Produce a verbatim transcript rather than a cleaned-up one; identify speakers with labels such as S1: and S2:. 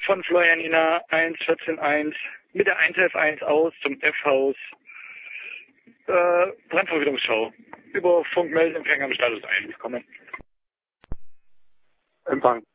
S1: von Florianina eins vierzehn eins mit der eins elf eins aus zum F-Haus. Äh, Brandverhütungsschau. Über Funkmeldeempfänger am Status eins kommen.
S2: Empfang.